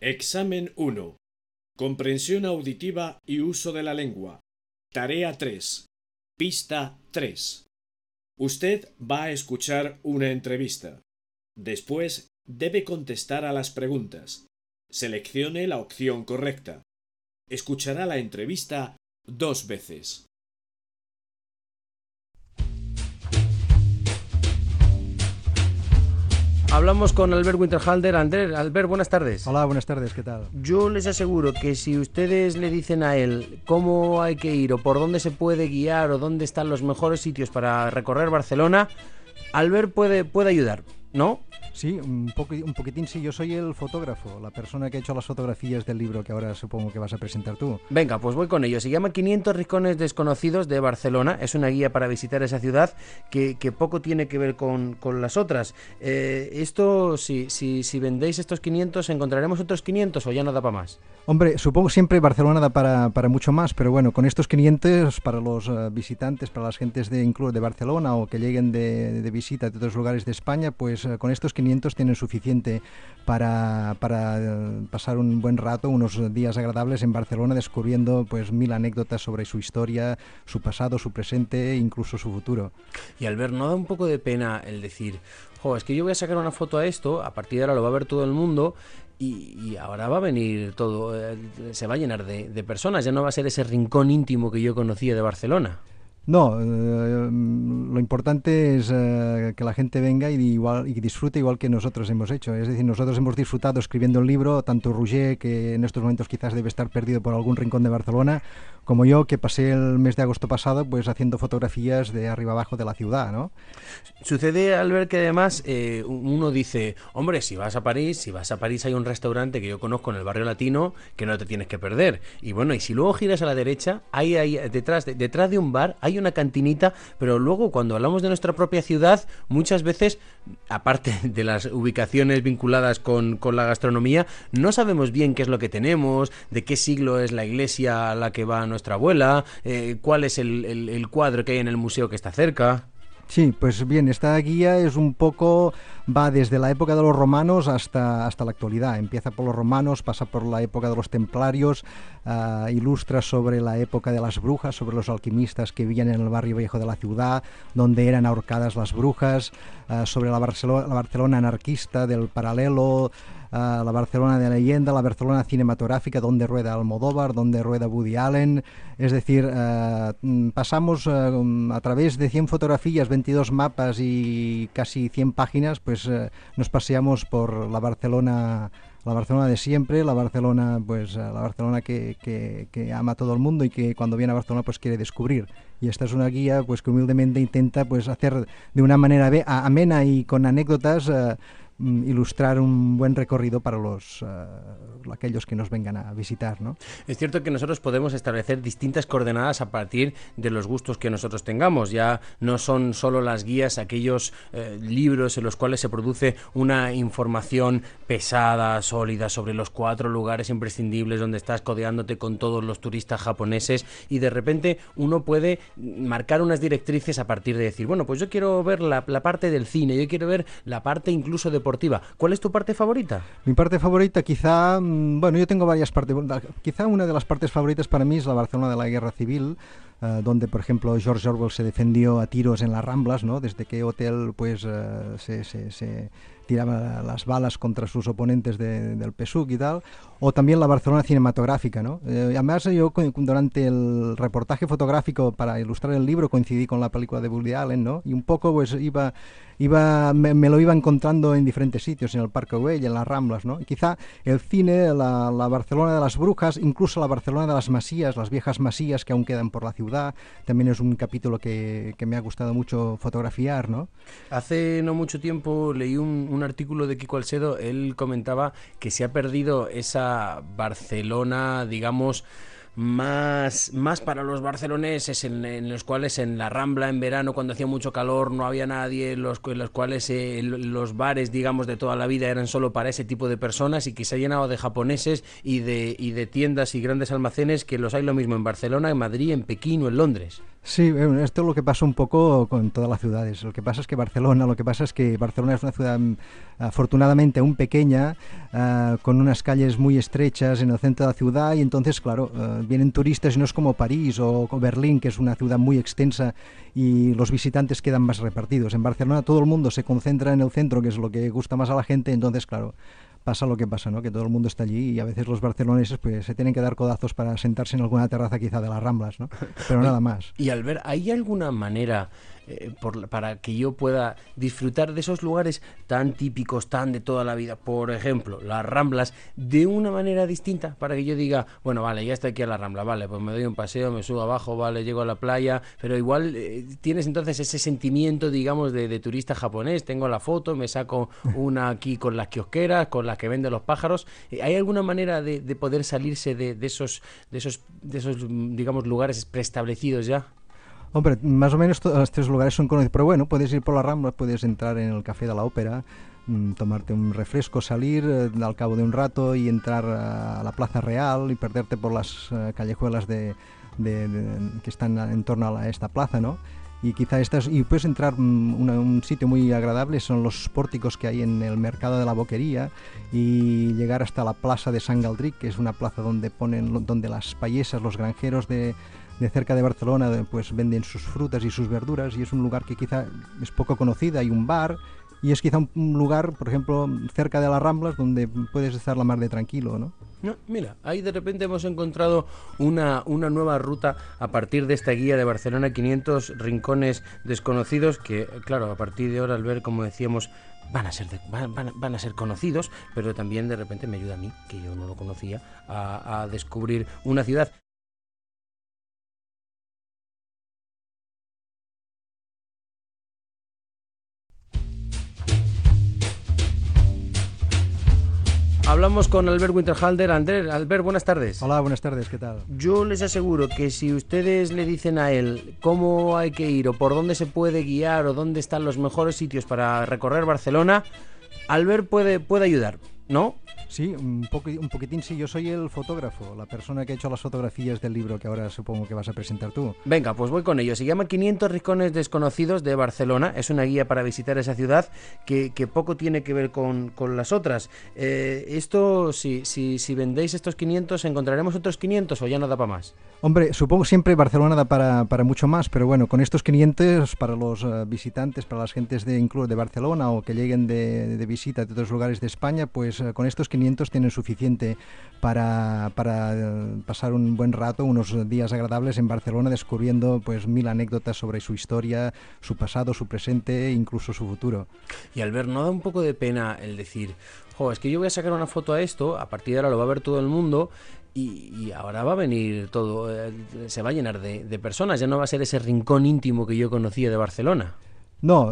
Examen 1. Comprensión auditiva y uso de la lengua. Tarea 3. Pista 3. Usted va a escuchar una entrevista. Después debe contestar a las preguntas. Seleccione la opción correcta. Escuchará la entrevista 2 veces. Hablamos con Albert Winterhalter. Albert, buenas tardes. Hola, buenas tardes, ¿qué tal? Yo les aseguro que si ustedes le dicen a él cómo hay que ir o por dónde se puede guiar o dónde están los mejores sitios para recorrer Barcelona, Albert puede ayudar, ¿no? Sí, un poquitín sí, yo soy el fotógrafo, la persona que ha hecho las fotografías del libro que ahora supongo que vas a presentar tú. Venga, pues voy con ello. Se llama 500 rincones desconocidos de Barcelona. Es una guía para visitar esa ciudad que poco tiene que ver con las otras. Esto, si vendéis estos 500, ¿encontraremos otros 500 o ya no da para más? Hombre, supongo siempre Barcelona da para mucho más, pero bueno, con estos 500 para los visitantes, para las gentes incluso de Barcelona o que lleguen de visita de otros lugares de España, pues con estos 500 tienen suficiente para pasar un buen rato, unos días agradables en Barcelona, descubriendo pues 1000 anécdotas sobre su historia, su pasado, su presente e incluso su futuro. Y Albert, ¿no da un poco de pena el decir, es que yo voy a sacar una foto a esto, a partir de ahora lo va a ver todo el mundo y ahora va a venir todo, se va a llenar de personas, ya no va a ser ese rincón íntimo que yo conocía de Barcelona? No, lo importante es que la gente venga y disfrute igual que nosotros hemos hecho. Es decir, nosotros hemos disfrutado escribiendo el libro, tanto Roger, que en estos momentos quizás debe estar perdido por algún rincón de Barcelona, como yo, que pasé el mes de agosto pasado pues haciendo fotografías de arriba abajo de la ciudad, ¿no? Sucede, Albert, que además uno dice, hombre, si vas a París hay un restaurante que yo conozco en el barrio latino que no te tienes que perder. Y bueno, y si luego giras a la derecha, hay detrás de un bar hay una cantinita, pero luego cuando hablamos de nuestra propia ciudad, muchas veces, aparte de las ubicaciones vinculadas con la gastronomía, no sabemos bien qué es lo que tenemos, de qué siglo es la iglesia a la que va nuestra abuela, cuál es el cuadro que hay en el museo que está cerca. Sí, pues bien, esta guía es un poco, va desde la época de los romanos hasta la actualidad. Empieza por los romanos, pasa por la época de los templarios, ilustra sobre la época de las brujas, sobre los alquimistas que vivían en el barrio viejo de la ciudad, donde eran ahorcadas las brujas, sobre la Barcelona anarquista del paralelo, la Barcelona de leyenda, la Barcelona cinematográfica, donde rueda Almodóvar, donde rueda Woody Allen. Es decir, pasamos a través de 100 fotografías, 22 mapas y casi 100 páginas, pues nos paseamos por la Barcelona de siempre, la Barcelona que ama a todo el mundo y que cuando viene a Barcelona pues quiere descubrir. Y esta es una guía pues que humildemente intenta pues hacer de una manera amena y con anécdotas ilustrar un buen recorrido para aquellos que nos vengan a visitar, ¿no? Es cierto que nosotros podemos establecer distintas coordenadas a partir de los gustos que nosotros tengamos. Ya no son solo las guías aquellos libros en los cuales se produce una información pesada, sólida, sobre los 4 lugares imprescindibles donde estás codeándote con todos los turistas japoneses y de repente uno puede marcar unas directrices a partir de decir, bueno, pues yo quiero ver la parte del cine, yo quiero ver la parte incluso deportiva. ¿Cuál es tu parte favorita? Mi parte favorita quizá, yo tengo varias partes. Quizá una de las partes favoritas para mí es la Barcelona de la Guerra Civil, donde por ejemplo George Orwell se defendió a tiros en las Ramblas, ¿no? Desde que Hotel pues se tiraba las balas contra sus oponentes del PSUC y tal, o también la Barcelona cinematográfica, ¿no? Además yo durante el reportaje fotográfico para ilustrar el libro coincidí con la película de Woody Allen, ¿no? Y un poco pues me lo iba encontrando en diferentes sitios, en el Parque Güell, en las Ramblas, ¿no? Y quizá el cine, la Barcelona de las brujas, incluso la Barcelona de las masías, las viejas masías que aún quedan por la ciudad, también es un capítulo que me ha gustado mucho fotografiar, ¿no? Hace no mucho tiempo leí un artículo de Kiko Alcedo. Él comentaba que se ha perdido esa Barcelona, digamos, más para los barceloneses, en los cuales en la Rambla en verano cuando hacía mucho calor no había nadie, en los cuales los bares, digamos, de toda la vida eran solo para ese tipo de personas y que se ha llenado de japoneses y de tiendas y grandes almacenes que los hay lo mismo en Barcelona, en Madrid, en Pekín o en Londres. Sí, esto es lo que pasa un poco con todas las ciudades. Lo que pasa es que Barcelona es una ciudad afortunadamente aún pequeña, con unas calles muy estrechas en el centro de la ciudad y entonces, claro, vienen turistas y no es como París o Berlín, que es una ciudad muy extensa y los visitantes quedan más repartidos. En Barcelona todo el mundo se concentra en el centro, que es lo que gusta más a la gente, entonces, claro, pasa lo que pasa, ¿no? Que todo el mundo está allí y a veces los barceloneses pues se tienen que dar codazos para sentarse en alguna terraza quizá de las Ramblas, ¿no? Pero nada más. Y Albert, ¿hay alguna manera para que yo pueda disfrutar de esos lugares tan típicos, tan de toda la vida? Por ejemplo, las Ramblas, de una manera distinta, para que yo diga, bueno, vale, ya estoy aquí a la Rambla, vale, pues me doy un paseo, me subo abajo, vale, llego a la playa, pero igual tienes entonces ese sentimiento, digamos, de turista japonés, tengo la foto, me saco una aquí con las kiosqueras, con las que venden los pájaros. ¿Hay alguna manera de poder salirse de esos, digamos, lugares preestablecidos ya? Hombre, más o menos todos estos lugares son conocidos, pero bueno, puedes ir por la Rambla, puedes entrar en el Café de la Ópera, tomarte un refresco, salir al cabo de un rato y entrar a la Plaza Real y perderte por las callejuelas que están en torno a esta plaza, ¿no? Y quizá y puedes entrar un sitio muy agradable, son los pórticos que hay en el mercado de la Boquería y llegar hasta la plaza de Sant Galdric, que es una plaza donde las payesas, los granjeros de cerca de Barcelona pues venden sus frutas y sus verduras y es un lugar que quizá es poco conocido, hay un bar y es quizá un lugar, por ejemplo, cerca de las Ramblas donde puedes estar la mar de tranquilo, ¿no? No, mira, ahí de repente hemos encontrado una nueva ruta a partir de esta guía de Barcelona, 500 rincones desconocidos que, claro, a partir de ahora, al ver, como decíamos, van a ser conocidos, pero también de repente me ayuda a mí, que yo no lo conocía, a descubrir una ciudad. Hablamos con Albert Winterhalter. Albert, buenas tardes. Hola, buenas tardes, ¿qué tal? Yo les aseguro que si ustedes le dicen a él cómo hay que ir o por dónde se puede guiar o dónde están los mejores sitios para recorrer Barcelona, Albert puede ayudar, ¿no? Sí, un poquitín sí, yo soy el fotógrafo, la persona que ha hecho las fotografías del libro que ahora supongo que vas a presentar tú. Venga, pues voy con ello. Se llama 500 rincones desconocidos de Barcelona. Es una guía para visitar esa ciudad que poco tiene que ver con las otras. Esto, si vendéis estos 500, ¿encontraremos otros 500 o ya no da para más? Hombre, supongo siempre Barcelona da para mucho más, pero bueno, con estos 500 para los visitantes, para las gentes incluso de Barcelona o que lleguen de visita de otros lugares de España, pues con estos 500 tienen suficiente para pasar un buen rato, unos días agradables en Barcelona descubriendo pues 1000 anécdotas sobre su historia, su pasado, su presente e incluso su futuro. Y Albert, ¿no da un poco de pena el decir, es que yo voy a sacar una foto a esto, a partir de ahora lo va a ver todo el mundo y ahora va a venir todo, se va a llenar de personas, ya no va a ser ese rincón íntimo que yo conocía de Barcelona? No,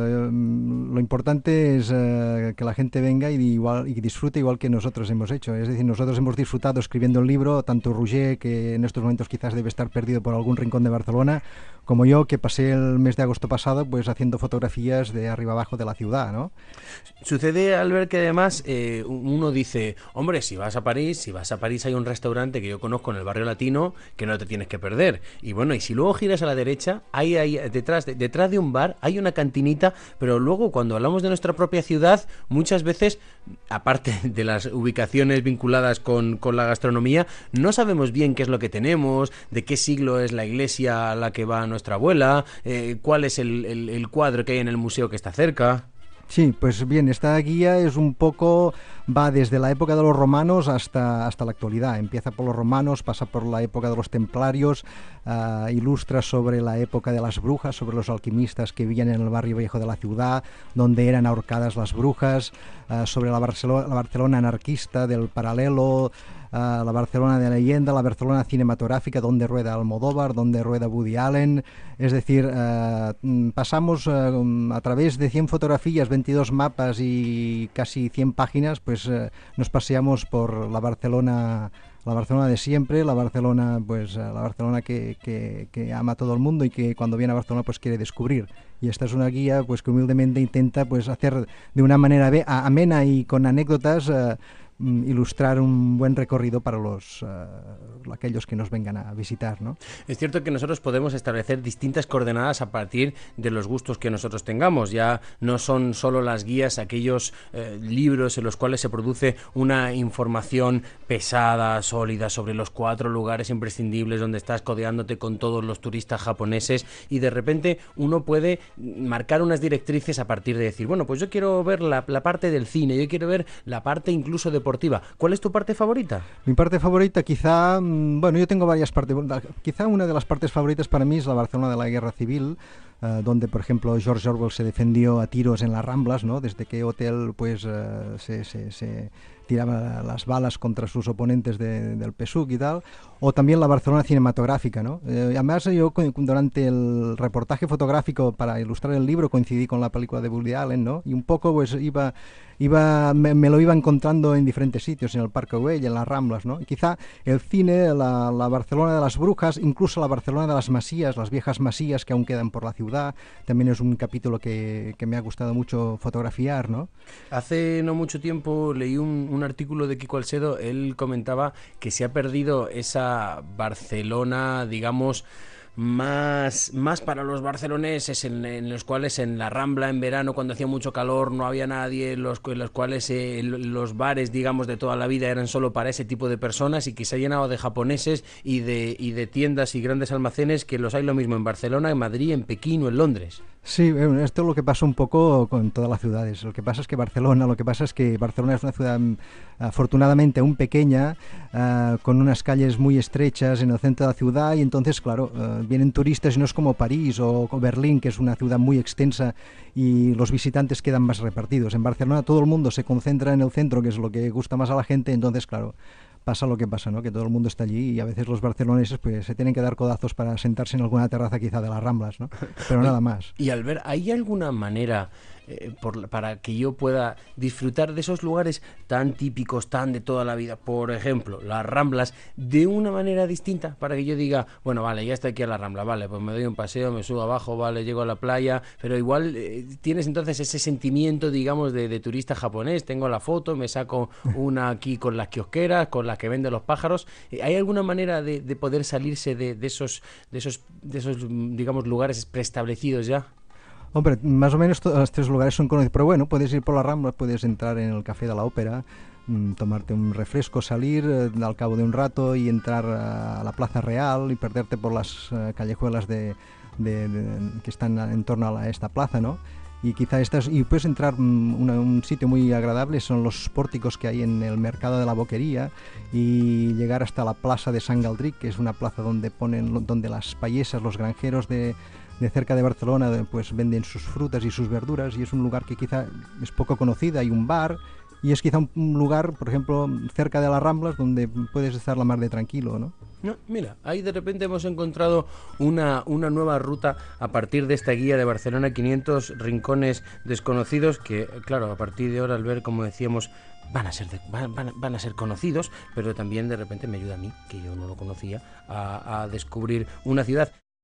lo importante es que la gente venga y disfrute igual que nosotros hemos hecho. Es decir, nosotros hemos disfrutado escribiendo el libro, tanto Roger, que en estos momentos quizás debe estar perdido por algún rincón de Barcelona, como yo, que pasé el mes de agosto pasado pues haciendo fotografías de arriba abajo de la ciudad, ¿no? Sucede, Albert, que además uno dice, hombre, si vas a París hay un restaurante que yo conozco en el barrio latino que no te tienes que perder. Y bueno, y si luego giras a la derecha, hay detrás de un bar hay una cantinita, pero luego cuando hablamos de nuestra propia ciudad, muchas veces, aparte de las ubicaciones vinculadas con la gastronomía, no sabemos bien qué es lo que tenemos, de qué siglo es la iglesia a la que va nuestra abuela, cuál es el cuadro que hay en el museo que está cerca. Sí, pues bien, esta guía es un poco, va desde la época de los romanos hasta la actualidad. Empieza por los romanos, pasa por la época de los templarios, ilustra sobre la época de las brujas, sobre los alquimistas que vivían en el barrio viejo de la ciudad, donde eran ahorcadas las brujas, sobre la Barcelona anarquista del paralelo, la Barcelona de leyenda, la Barcelona cinematográfica, donde rueda Almodóvar, donde rueda Woody Allen. Es decir, pasamos a través de 100 fotografías, 22 mapas y casi 100 páginas, pues nos paseamos por la Barcelona de siempre, la Barcelona que ama a todo el mundo y que cuando viene a Barcelona pues quiere descubrir. Y esta es una guía pues que humildemente intenta pues hacer de una manera amena y con anécdotas ilustrar un buen recorrido para aquellos que nos vengan a visitar, ¿no? Es cierto que nosotros podemos establecer distintas coordenadas a partir de los gustos que nosotros tengamos. Ya no son solo las guías, aquellos libros en los cuales se produce una información pesada, sólida, sobre los 4 lugares imprescindibles donde estás codeándote con todos los turistas japoneses, y de repente uno puede marcar unas directrices a partir de decir, bueno, pues yo quiero ver la parte del cine, yo quiero ver la parte incluso deportiva. ¿Cuál es tu parte favorita? Mi parte favorita quizá, bueno, yo tengo varias partes. Quizá una de las partes favoritas para mí es la Barcelona de la Guerra Civil, donde, por ejemplo, George Orwell se defendió a tiros en las Ramblas, ¿no? Desde que Hotel pues se tiraba las balas contra sus oponentes del PSUC y tal, o también la Barcelona cinematográfica, ¿no? Además, yo durante el reportaje fotográfico para ilustrar el libro coincidí con la película de Woody Allen, ¿no? Y un poco pues me lo iba encontrando en diferentes sitios, en el Parque Güell, en las Ramblas, ¿no? Y quizá el cine, la Barcelona de las Brujas, incluso la Barcelona de las Masías, las viejas masías que aún quedan por la ciudad, también es un capítulo que me ha gustado mucho fotografiar, ¿no? Hace no mucho tiempo leí un artículo de Kiko Alcedo. Él comentaba que se ha perdido esa Barcelona, digamos, más para los barceloneses, en los cuales en la Rambla en verano, cuando hacía mucho calor, no había nadie, en los cuales los bares, digamos, de toda la vida eran solo para ese tipo de personas, y que se ha llenado de japoneses y de tiendas y grandes almacenes, que los hay lo mismo en Barcelona, en Madrid, en Pekín o en Londres. Sí, esto es lo que pasa un poco con todas las ciudades. Lo que pasa es que Barcelona es una ciudad afortunadamente aún pequeña, con unas calles muy estrechas en el centro de la ciudad, y entonces, claro, vienen turistas y no es como París o Berlín, que es una ciudad muy extensa y los visitantes quedan más repartidos. En Barcelona todo el mundo se concentra en el centro, que es lo que gusta más a la gente, entonces, claro, pasa lo que pasa, ¿no? Que todo el mundo está allí y a veces los barceloneses pues se tienen que dar codazos para sentarse en alguna terraza quizá de las Ramblas, ¿no? Pero nada más. Y Albert, ¿hay alguna manera para que yo pueda disfrutar de esos lugares tan típicos, tan de toda la vida, por ejemplo, las Ramblas, de una manera distinta, para que yo diga, bueno, vale, ya estoy aquí a la Rambla, vale, pues me doy un paseo, me subo abajo, vale, llego a la playa, pero igual tienes entonces ese sentimiento, digamos, de turista japonés, tengo la foto, me saco una aquí con las kiosqueras, con las que venden los pájaros. ¿Hay alguna manera de poder salirse de esos, digamos, lugares preestablecidos ya? Hombre, más o menos todos estos lugares son conocidos, pero bueno, puedes ir por la Rambla, puedes entrar en el Café de la Ópera, tomarte un refresco, salir al cabo de un rato y entrar a la Plaza Real y perderte por las callejuelas que están en torno a esta plaza, ¿no? Y quizá y puedes entrar un sitio muy agradable, son los pórticos que hay en el mercado de la Boquería, y llegar hasta la plaza de Sant Galdric, que es una plaza donde las payesas, los granjeros de cerca de Barcelona pues venden sus frutas y sus verduras, y es un lugar que quizá es poco conocido. Hay un bar y es quizá un lugar, por ejemplo, cerca de las Ramblas, donde puedes estar la mar de tranquilo, ¿no? No, mira, ahí de repente hemos encontrado una nueva ruta a partir de esta guía de Barcelona, 500 rincones desconocidos, que claro, a partir de ahora, al ver, como decíamos, van a ser conocidos, pero también de repente me ayuda a mí, que yo no lo conocía, a descubrir una ciudad.